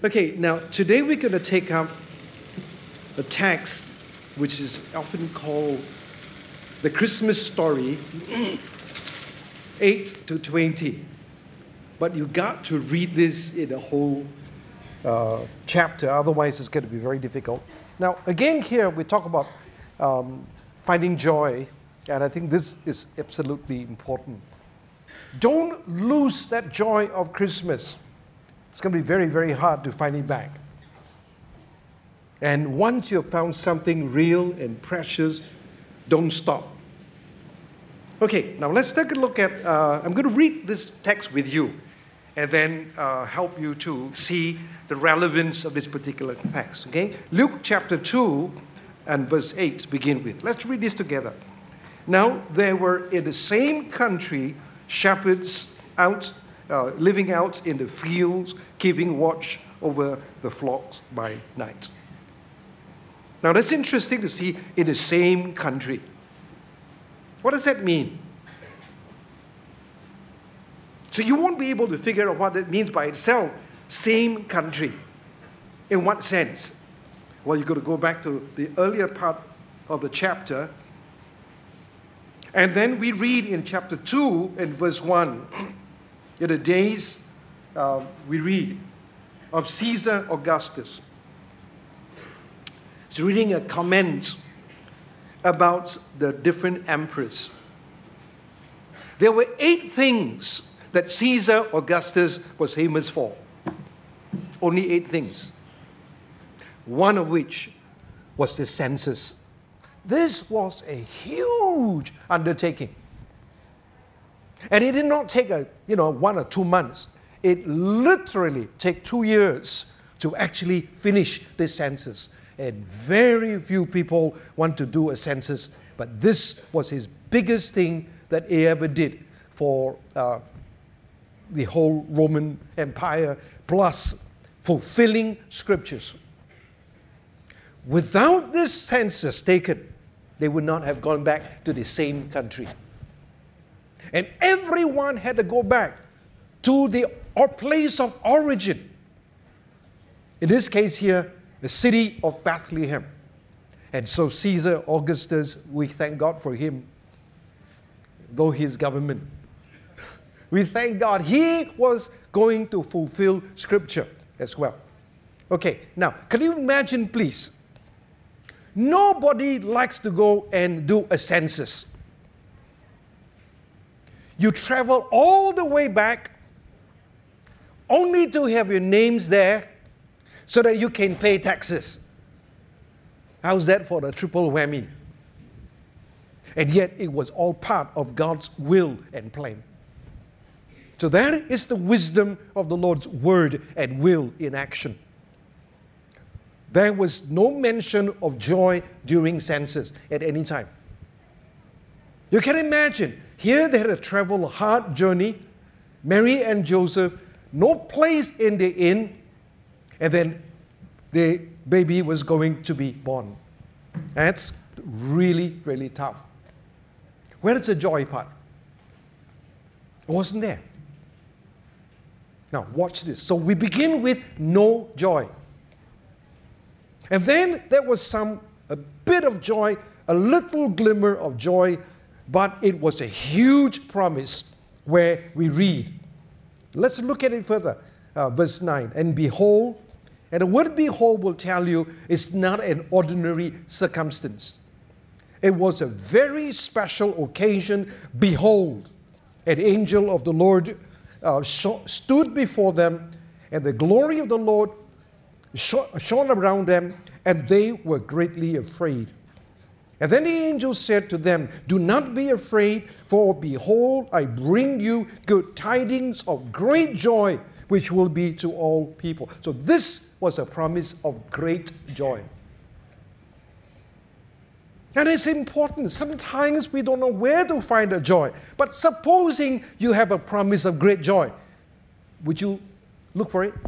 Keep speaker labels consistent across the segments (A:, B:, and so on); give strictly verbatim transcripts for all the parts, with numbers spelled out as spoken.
A: Okay, now today we're going to take up a text which is often called the Christmas story, eight to twenty. But you got to read this in a whole uh, chapter, otherwise it's going to be very difficult. Now, again here we talk about um, finding joy, and I think this is absolutely important. Don't lose that joy of Christmas. It's going to be very, very hard to find it back. And once you've found something real and precious, don't stop. Okay, now let's take a look at, uh, I'm going to read this text with you and then uh, help you to see the relevance of this particular text, okay? Luke chapter two and verse eight to begin with. Let's read this together. Now, there were in the same country shepherds out, uh, living out in the fields, keeping watch over the flocks by night. Now, that's interesting to see in the same country. What does that mean? So you won't be able to figure out what that means by itself. Same country. In what sense? Well, you've got to go back to the earlier part of the chapter. And then we read in chapter two and verse one, in the days, uh, we read, of Caesar Augustus. It's reading a comment about the different emperors. There were eight things that Caesar Augustus was famous for. Only eight things. One of which was the census. This was a huge undertaking. And it did not take a, you know, one or two months. It literally took two years to actually finish this census. And very few people want to do a census, but this was his biggest thing that he ever did for uh, the whole Roman Empire, plus fulfilling scriptures. Without this census taken, they would not have gone back to the same country. And everyone had to go back to the or place of origin. In this case here, the city of Bethlehem. And so Caesar Augustus, we thank God for him, though his government. We thank God he was going to fulfill scripture as well. Okay, now, can you imagine, please? Nobody likes to go and do a census. You travel all the way back only to have your names there so that you can pay taxes. How's that for the triple whammy? And yet it was all part of God's will and plan. So that is the wisdom of the Lord's word and will in action. There was no mention of joy during census at any time. You can imagine, here they had to travel a hard journey, Mary and Joseph, no place in the inn, and then the baby was going to be born. That's really, really tough. Where is the joy part? It wasn't there. Now, watch this. So we begin with no joy. And then there was some, a bit of joy, a little glimmer of joy, but it was a huge promise where we read. Let's look at it further. Uh, verse nine. And behold, and the word behold will tell you it's not an ordinary circumstance. It was a very special occasion. Behold, an angel of the Lord uh, sh- stood before them, and the glory of the Lord sh- shone around them, and they were greatly afraid. And then the angel said to them, do not be afraid, for behold, I bring you good tidings of great joy, which will be to all people. So this was a promise of great joy. And it's important. Sometimes we don't know where to find the joy. But supposing you have a promise of great joy, would you look for it?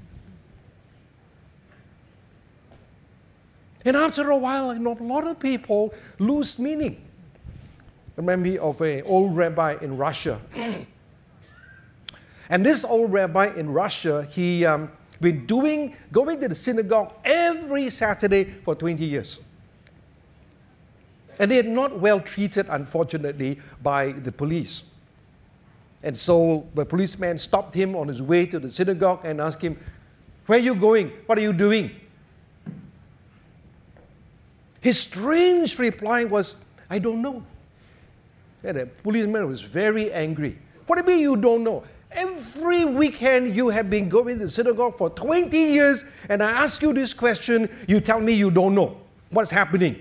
A: And after a while, I know a lot of people lose meaning. I remember of an old rabbi in Russia. And this old rabbi in Russia, he um, been doing, going to the synagogue every Saturday for twenty years. And they are not well treated, unfortunately, by the police. And so the policeman stopped him on his way to the synagogue and asked him, "Where are you going? What are you doing?" His strange reply was, "I don't know." And the policeman was very angry. "What do you mean you don't know? Every weekend you have been going to the synagogue for twenty years, and I ask you this question, you tell me you don't know. What's happening?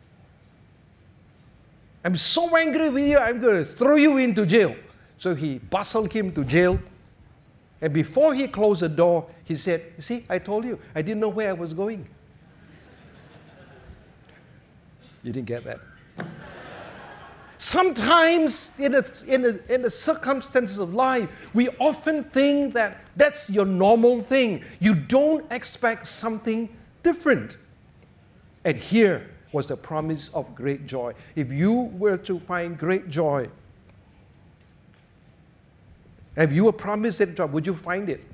A: I'm so angry with you, I'm going to throw you into jail." So he bustled him to jail. And before he closed the door, he said, "You see, I told you, I didn't know where I was going." You didn't get that. Sometimes in the, in, the, in the circumstances of life, we often think that that's your normal thing. You don't expect something different. And here was the promise of great joy. If you were to find great joy, if you were promised that joy, would you find it?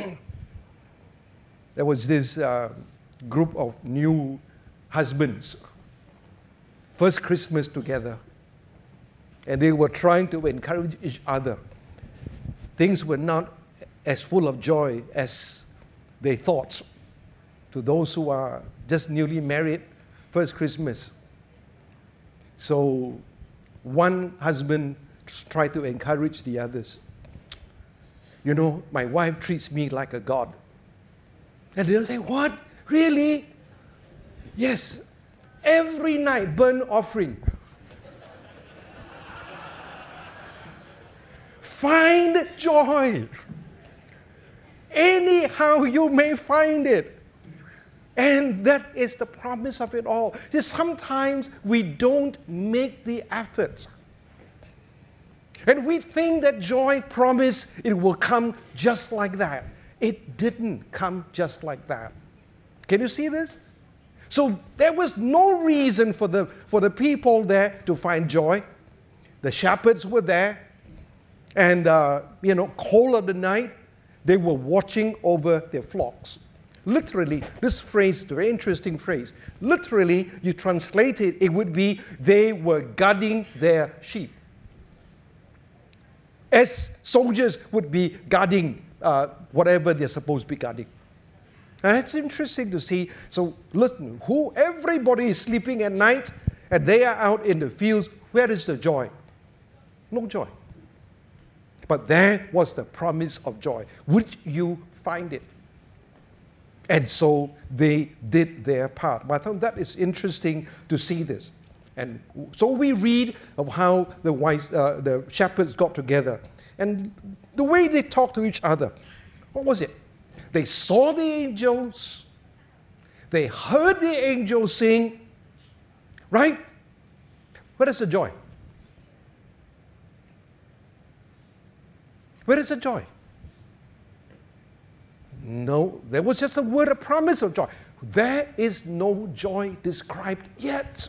A: There was this uh, group of new husbands, first Christmas together, and they were trying to encourage each other. Things were not as full of joy as they thought. To those who are just newly married, first Christmas. So one husband tried to encourage the others. "You know, my wife treats me like a god." And they'll say, "What? Really?" "Yes. Every night, burnt offering." Find joy. Anyhow you may find it. And that is the promise of it all. Just sometimes we don't make the effort. And we think that joy promise it will come just like that. It didn't come just like that. Can you see this? So there was no reason for the, for the people there to find joy. The shepherds were there. And, uh, you know, cold of the night, they were watching over their flocks. Literally, this phrase, very interesting phrase. Literally, you translate it, it would be they were guarding their sheep. As soldiers would be guarding uh, whatever they're supposed to be guarding. And it's interesting to see. So listen, who everybody is sleeping at night, and they are out in the fields. Where is the joy? No joy. But there was the promise of joy. Would you find it? And so they did their part. But I thought that is interesting to see this. And so we read of how the wise, uh, the shepherds got together. And the way they talked to each other. What was it? They saw the angels. They heard the angels sing. Right? Where is the joy? Where is the joy? No, there was just a word of promise of joy. There is no joy described yet.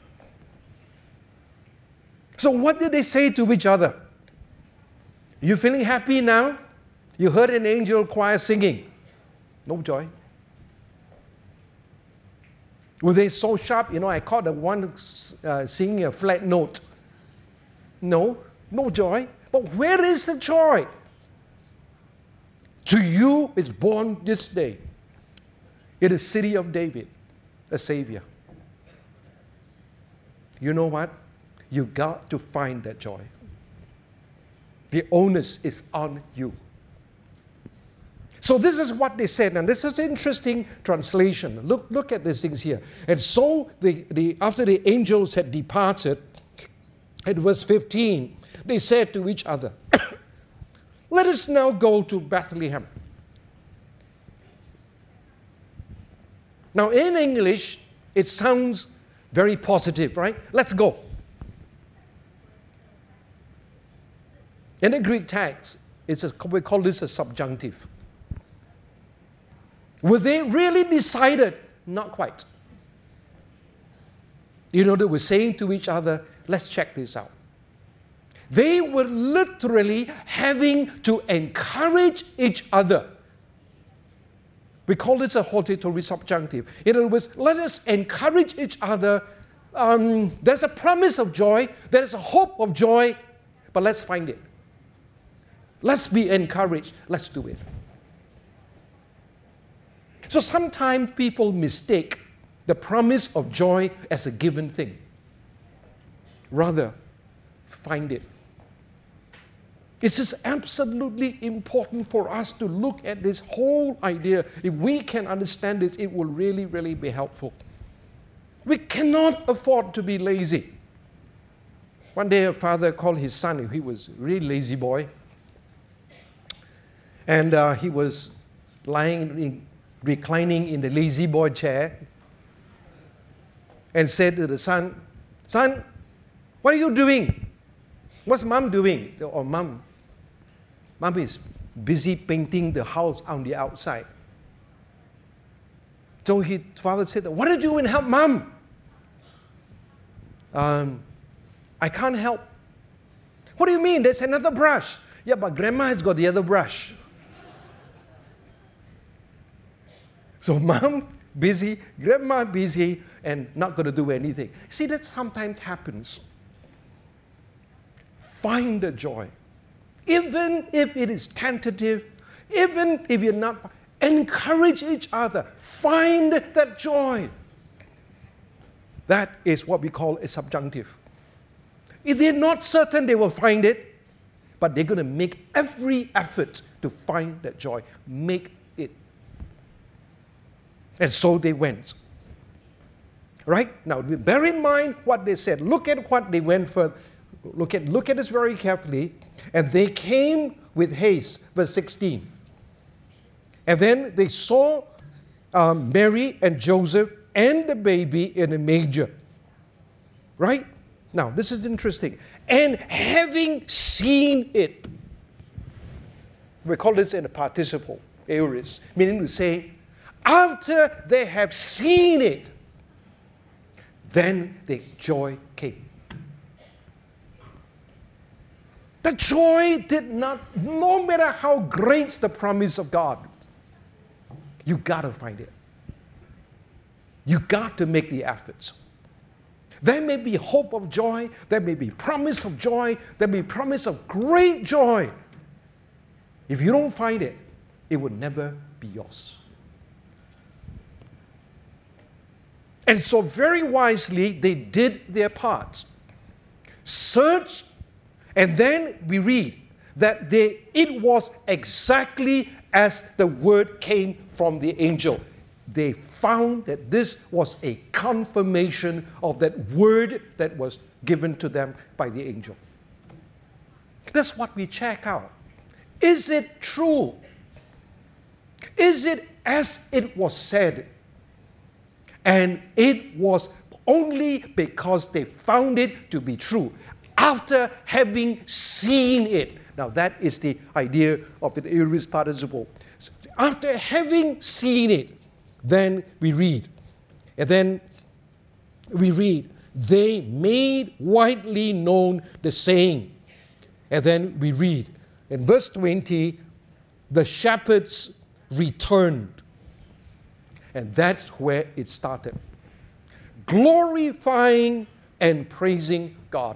A: So what did they say to each other? You feeling happy now? You heard an angel choir singing. No joy. Were they so sharp? You know, I caught the one uh, singing a flat note. No, no joy. But where is the joy? To you is born this day in the city of David a Savior. You know what? You got to find that joy. The onus is on you. So this is what they said, and this is an interesting translation. Look, look at these things here. And so the, the, after the angels had departed, at verse fifteen, they said to each other, "Let us now go to Bethlehem." Now in English, it sounds very positive, right? Let's go. In the Greek text, it's a, we call this a subjunctive. Were they really decided? Not quite. You know, they were saying to each other, let's check this out. They were literally having to encourage each other. We call this a hortatory subjunctive. In other words, let us encourage each other. Um, there's a promise of joy, there's a hope of joy, but let's find it. Let's be encouraged. Let's do it. So sometimes people mistake the promise of joy as a given thing. Rather, find it. This is absolutely important for us to look at this whole idea. If we can understand this, it will really, really be helpful. We cannot afford to be lazy. One day a father called his son, he was a really lazy boy, and uh, he was lying, in, reclining in the lazy boy chair, and said to the son, "Son, what are you doing? What's mom doing?" Or mom, mom is busy painting the house on the outside. So his father said, "What are you doing? Help mom." Um, I can't help. What do you mean? There's another brush. Yeah, but grandma has got the other brush. So mom busy, grandma busy, and not going to do anything. See, that sometimes happens. Find the joy. Even if it is tentative, even if you're not, encourage each other. Find that joy. That is what we call a subjunctive. If they're not certain they will find it, but they're going to make every effort to find that joy. Make it. And so they went. Right? Now, bear in mind what they said. Look at what they went for. Look at, look at this very carefully. And they came with haste, verse sixteen. And then they saw um, Mary and Joseph and the baby in a manger. Right? Now, this is interesting. And having seen it, we call this in a participle, aorist, meaning to say, after they have seen it, then the joy came. The joy did not, no matter how great the promise of God, you got to find it. You got to make the efforts. There may be hope of joy, there may be promise of joy, there may be promise of great joy. If you don't find it, it will never be yours. And so very wisely, they did their part. Search, and then we read that they, it was exactly as the word came from the angel. They found that this was a confirmation of that word that was given to them by the angel. That's what we check out. Is it true? Is it as it was said? And it was only because they found it to be true, after having seen it. Now that is the idea of the aorist participle. After having seen it, then we read. And then we read, they made widely known the saying. And then we read, in verse twenty, the shepherds returned. And that's where it started. Glorifying and praising God.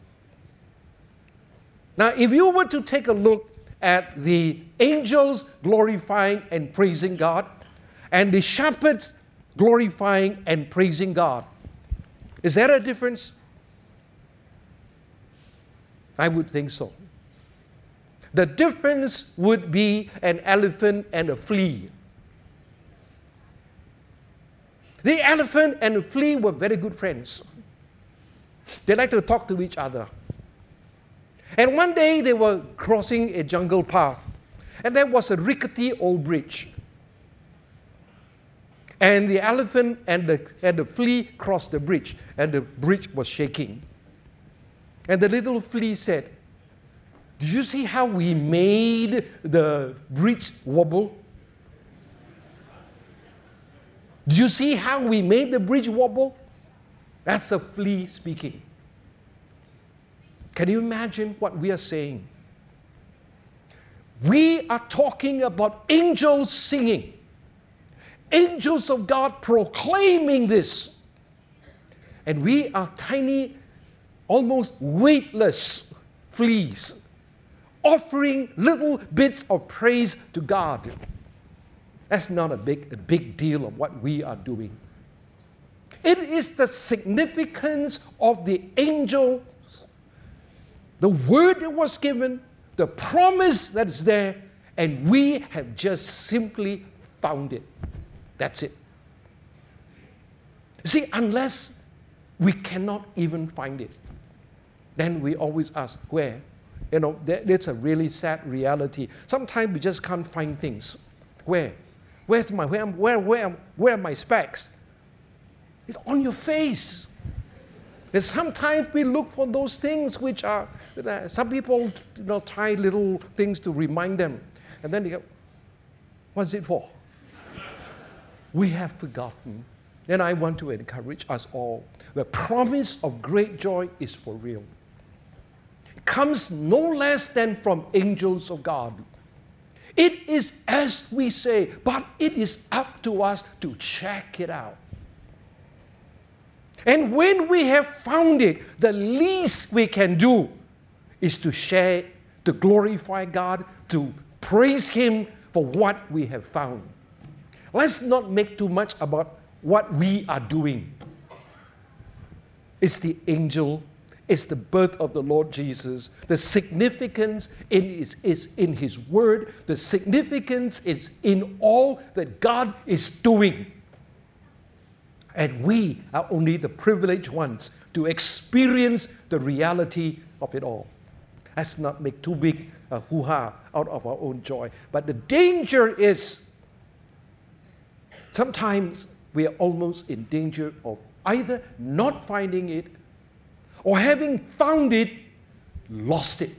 A: Now, if you were to take a look at the angels glorifying and praising God, and the shepherds glorifying and praising God, is there a difference? I would think so. The difference would be an elephant and a flea. The elephant and the flea were very good friends. They like to talk to each other. And one day they were crossing a jungle path, and there was a rickety old bridge. And the elephant and the, and the flea crossed the bridge, and the bridge was shaking. And the little flea said, "Do you see how we made the bridge wobble? Do you see how we made the bridge wobble?" That's a flea speaking. Can you imagine what we are saying? We are talking about angels singing. angels of God proclaiming this. And we are tiny, almost weightless fleas, offering little bits of praise to God. That's not a big, a big deal of what we are doing. It is the significance of the angels, the word that was given, the promise that is there, and we have just simply found it. That's it. See, unless we cannot even find it, then we always ask, where? You know, that, that's a really sad reality. Sometimes we just can't find things. Where? Where's my, where, where, where, where are my specs? It's on your face. And sometimes we look for those things which are, uh, some people, you know, tie little things to remind them. And then they go, what's it for? We have forgotten. Then I want to encourage us all. The promise of great joy is for real. It comes no less than from angels of God. It is as we say, but it is up to us to check it out. And when we have found it, the least we can do is to share, to glorify God, to praise Him for what we have found. Let's not make too much about what we are doing. It's the angel, it's the birth of the Lord Jesus. The significance in is, is in His Word. The significance is in all that God is doing. And we are only the privileged ones to experience the reality of it all. Let's not make too big a hoo-ha out of our own joy. But the danger is sometimes we are almost in danger of either not finding it or having found it, lost it.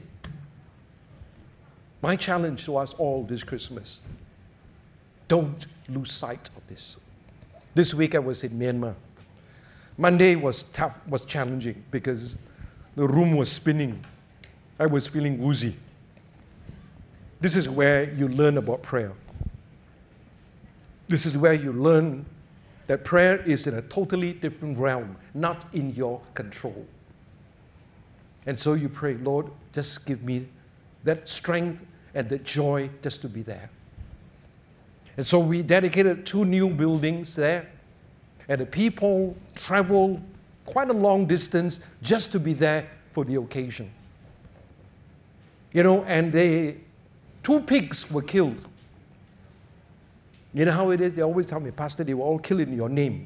A: My challenge to us all this Christmas, don't lose sight of this. This week I was in Myanmar. Monday was tough, was challenging because the room was spinning. I was feeling woozy. This is where you learn about prayer. This is where you learn that prayer is in a totally different realm, not in your control. And so you pray, Lord, just give me that strength and that joy just to be there. And so we dedicated two new buildings there, and the people traveled quite a long distance just to be there for the occasion. You know, and they, two pigs were killed. You know how it is? They always tell me, Pastor, they were all killed in your name.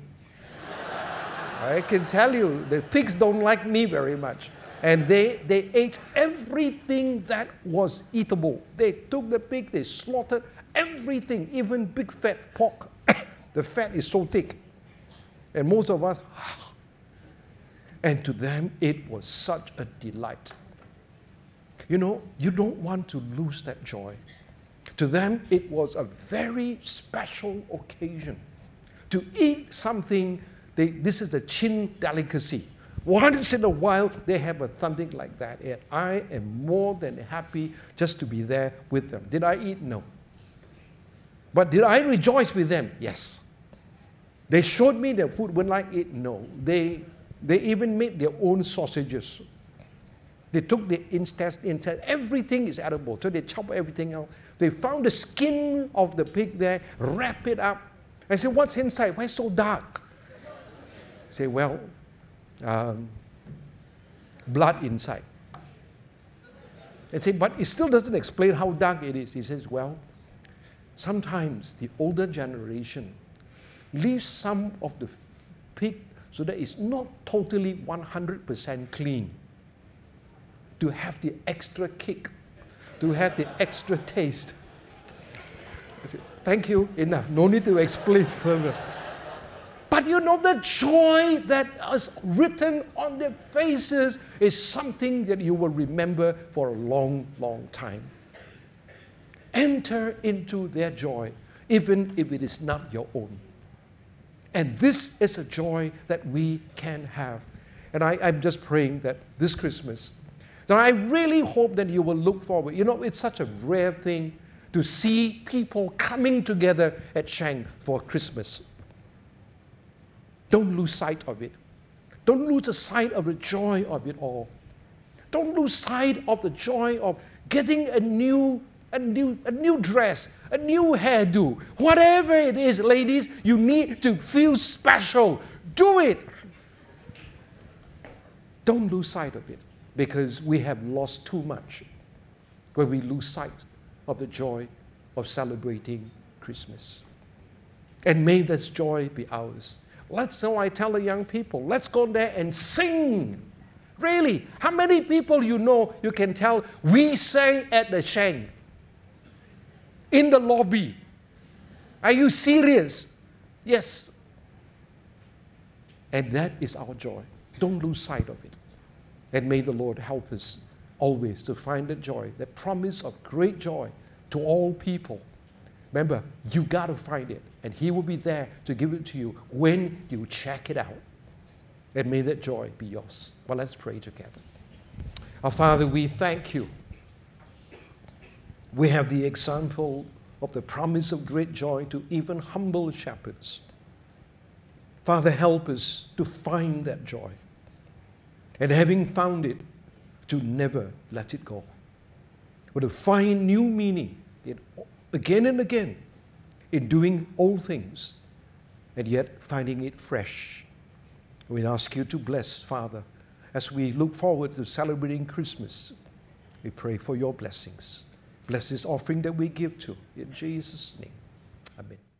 A: I can tell you, the pigs don't like me very much. And they, they ate everything that was eatable. They took the pig, they slaughtered everything, even big fat pork. The fat is so thick. And most of us, and to them, it was such a delight. You know, you don't want to lose that joy. To them, it was a very special occasion. To eat something, they, this is the Chin delicacy. Once in a while, they have a something like that. And I am more than happy just to be there with them. Did I eat? No. But did I rejoice with them? Yes. They showed me their food when I ate? No. They, they even made their own sausages. They took the intestine, everything is edible. So they chop everything out. They found the skin of the pig there, wrap it up. I said, what's inside? Why so dark? I say, well, um, blood inside. I say, but it still doesn't explain how dark it is. He says, well, sometimes the older generation leaves some of the pig so that it's not totally one hundred percent clean, to have the extra kick, to have the extra taste. I said, thank you, enough. No need to explain further. But you know, the joy that is written on their faces is something that you will remember for a long, long time. Enter into their joy, even if it is not your own. And this is a joy that we can have. And I, I'm just praying that this Christmas, that I really hope that you will look forward. You know, it's such a rare thing to see people coming together at Sheng for Christmas. Don't lose sight of it. Don't lose the sight of the joy of it all. Don't lose sight of the joy of getting a new, a new, a new dress, a new hairdo. Whatever it is, ladies, you need to feel special. Do it. Don't lose sight of it, because we have lost too much when we lose sight of the joy of celebrating Christmas. And may this joy be ours. Let's, so I tell the young people, let's go there and sing. Really, how many people you know you can tell, we sang at the Sheng, in the lobby? Are you serious? Yes. And that is our joy. Don't lose sight of it. And may the Lord help us always to find the joy, that promise of great joy to all people. Remember, you got to find it, and He will be there to give it to you when you check it out. And may that joy be yours. Well, let's pray together. Our Father, we thank you. We have the example of the promise of great joy to even humble shepherds. Father, help us to find that joy. And having found it, to never let it go. But to find new meaning in, again and again in doing old things, and yet finding it fresh. We ask you to bless, Father, as we look forward to celebrating Christmas. We pray for your blessings. Bless this offering that we give to. In Jesus' name, amen.